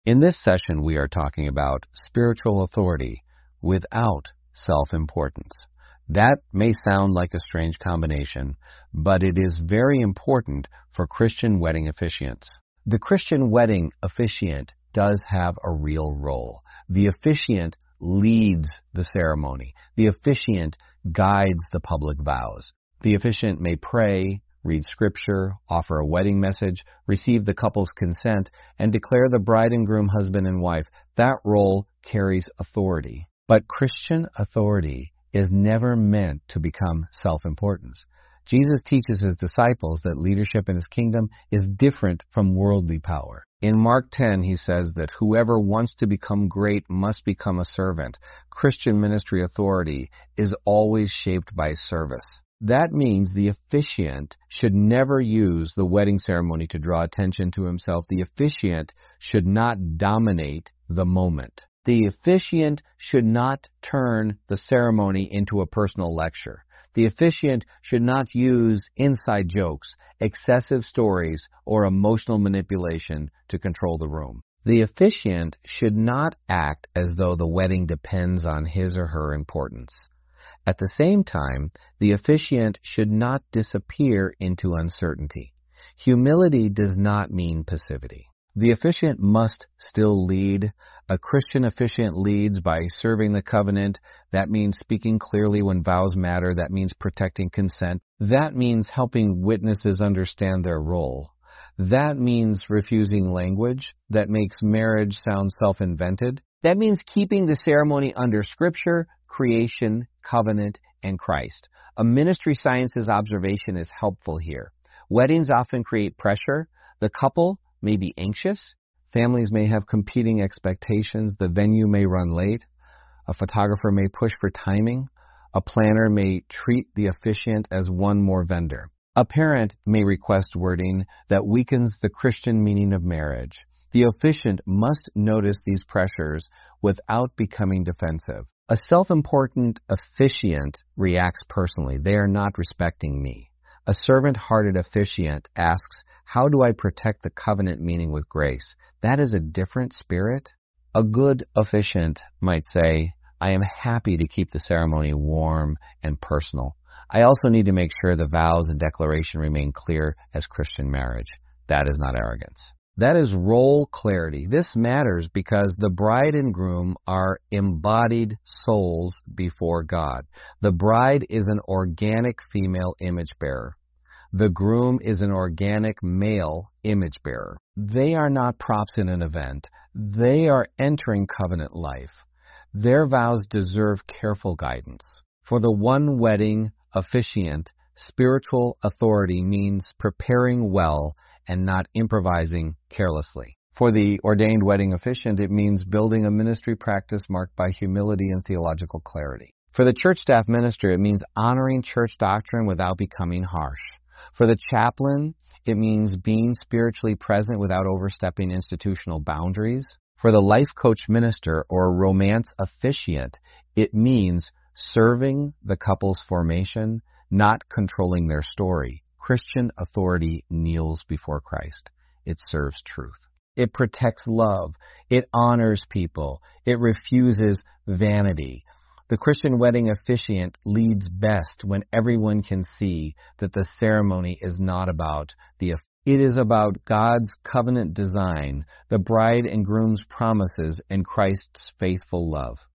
In this session, we are talking about spiritual authority without self-importance. That may sound like a strange combination, but it is very important for Christian wedding officiants. The Christian wedding officiant does have a real role. The officiant leads the ceremony. The officiant guides the public vows. The officiant may pray, read scripture, offer a wedding message, receive the couple's consent, and declare the bride and groom husband and wife. That role carries authority. But Christian authority is never meant to become self-importance. Jesus teaches his disciples that leadership in his kingdom is different from worldly power. In Mark 10, he says that whoever wants to become great must become a servant. Christian ministry authority is always shaped by service. That means the officiant should never use the wedding ceremony to draw attention to himself. The officiant should not dominate the moment. The officiant should not turn the ceremony into a personal lecture. The officiant should not use inside jokes, excessive stories, or emotional manipulation to control the room. The officiant should not act as though the wedding depends on his or her importance. At the same time, the officiant should not disappear into uncertainty. Humility does not mean passivity. The officiant must still lead. A Christian officiant leads by serving the covenant. That means speaking clearly when vows matter. That means protecting consent. That means helping witnesses understand their role. That means refusing language that makes marriage sound self-invented. That means keeping the ceremony under Scripture, creation, covenant, and Christ. A ministry sciences observation is helpful here. Weddings often create pressure. The couple may be anxious. Families may have competing expectations. The venue may run late. A photographer may push for timing. A planner may treat the officiant as one more vendor. A parent may request wording that weakens the Christian meaning of marriage. The officiant must notice these pressures without becoming defensive. A self-important officiant reacts personally. They are not respecting me. A servant-hearted officiant asks, how do I protect the covenant meaning with grace? That is a different spirit. A good officiant might say, I am happy to keep the ceremony warm and personal. I also need to make sure the vows and declaration remain clear as Christian marriage. That is not arrogance. That is role clarity. This matters because the bride and groom are embodied souls before God. The bride is an organic female image bearer. The groom is an organic male image bearer. They are not props in an event. They are entering covenant life. Their vows deserve careful guidance. For the one wedding officiant, spiritual authority means preparing well and not improvising carelessly. For the ordained wedding officiant, it means building a ministry practice marked by humility and theological clarity. For the church staff minister, it means honoring church doctrine without becoming harsh. For the chaplain, it means being spiritually present without overstepping institutional boundaries. For the life coach minister or romance officiant, it means serving the couple's formation, not controlling their story. Christian authority kneels before Christ. It serves truth. It protects love. It honors people. It refuses vanity. The Christian wedding officiant leads best when everyone can see that the ceremony is not about it is about God's covenant design, the bride and groom's promises, and Christ's faithful love.